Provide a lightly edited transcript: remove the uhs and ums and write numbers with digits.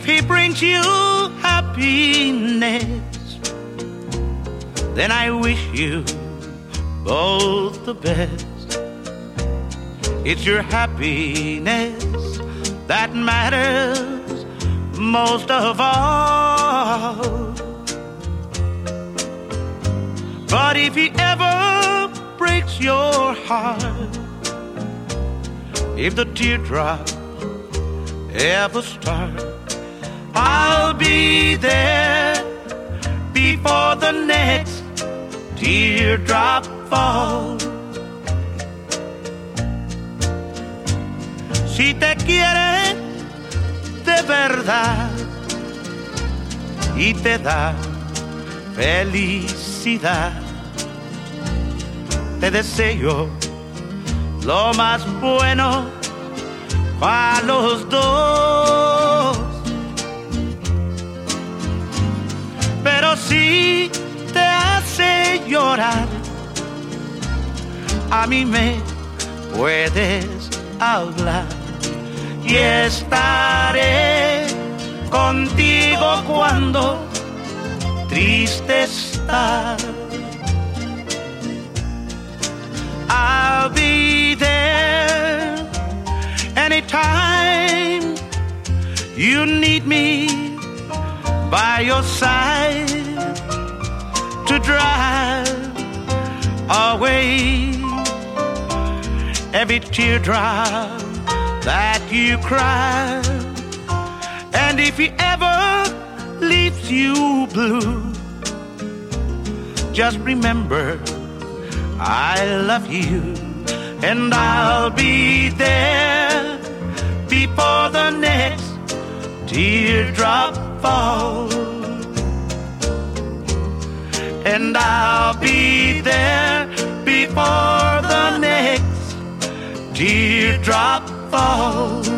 if he brings you happiness, then I wish you both the best. It's your happiness that matters most of all. But if he ever breaks your heart, if the teardrop ever start, I'll be there before the next teardrop falls. Si te quiere de verdad y te da felicidad, te deseo lo más bueno para los dos. Pero si te hace llorar, a mí me puedes hablar y estaré contigo cuando triste estás. I'll be there anytime you need me by your side to drive away every teardrop that you cry. And if he ever leaves you blue, just remember I love you, and I'll be there before the next teardrop falls. And I'll be there before the next teardrop falls.